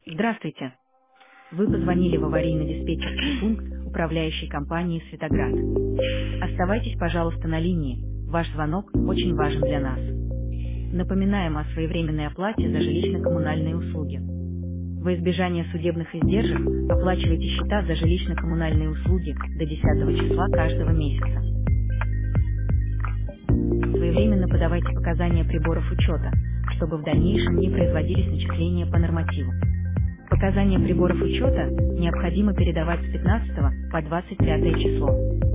Здравствуйте. Вы позвонили в аварийно-диспетчерский пункт управляющей компании «Светоград». Оставайтесь, пожалуйста, на линии. Ваш звонок очень важен для нас. Напоминаем о своевременной оплате за жилищно-коммунальные услуги. Во избежание судебных издержек оплачивайте счета за жилищно-коммунальные услуги до 10 числа каждого месяца. Своевременно подавайте показания приборов учета, чтобы в дальнейшем не производились начисления по нормативу. Показания приборов учета необходимо передавать с 15 по 25 число.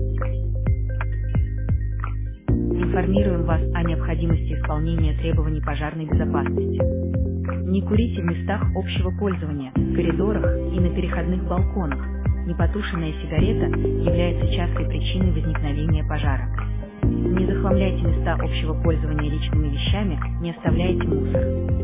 Информируем вас о необходимости исполнения требований пожарной безопасности. Не курите в местах общего пользования, в коридорах и на переходных балконах. Непотушенная сигарета является частой причиной возникновения пожара. Не захламляйте места общего пользования личными вещами, не оставляйте мусор.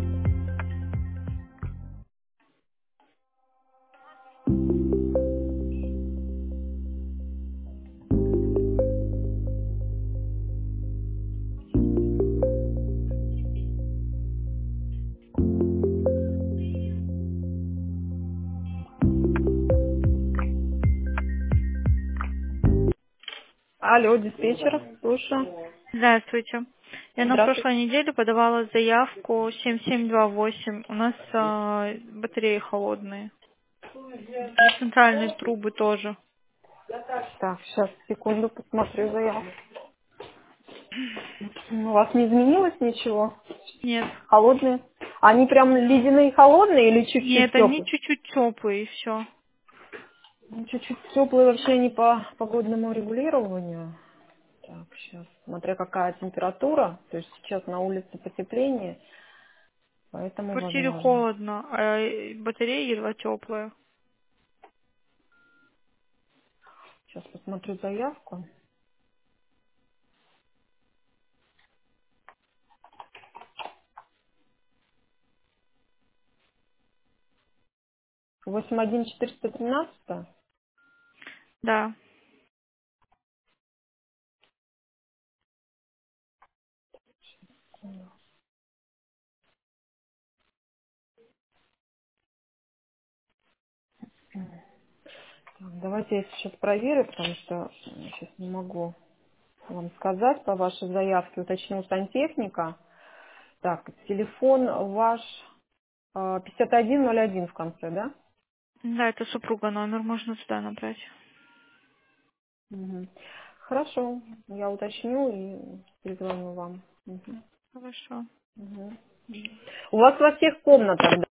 Алло, диспетчер, слушаю. Здравствуйте. Я на Здравствуйте. прошлой неделе подавала заявку 7728. У нас батареи холодные. И центральные трубы тоже. Так, сейчас, секунду, посмотрю заявку. У вас не изменилось ничего? Нет. Холодные? Они прям ледяные холодные или чуть-чуть Нет, они теплые? чуть-чуть теплые, и все. Ну, чуть-чуть теплые вообще не по погодному регулированию. Так, сейчас, смотря какая температура, то есть сейчас на улице потепление, В поэтому квартире возможно. холодно, а батареи едва теплые. Сейчас посмотрю заявку. 81413. Да. Так, давайте я сейчас проверю, потому что сейчас не могу вам сказать по вашей заявке, уточню сантехника. Так, телефон ваш 5101 в конце, да? Да, это супруга номер, можно сюда набрать. Мгм. Хорошо, я уточню и перезвоню вам. Мгм. Хорошо. Мгм. У вас во всех комнатах,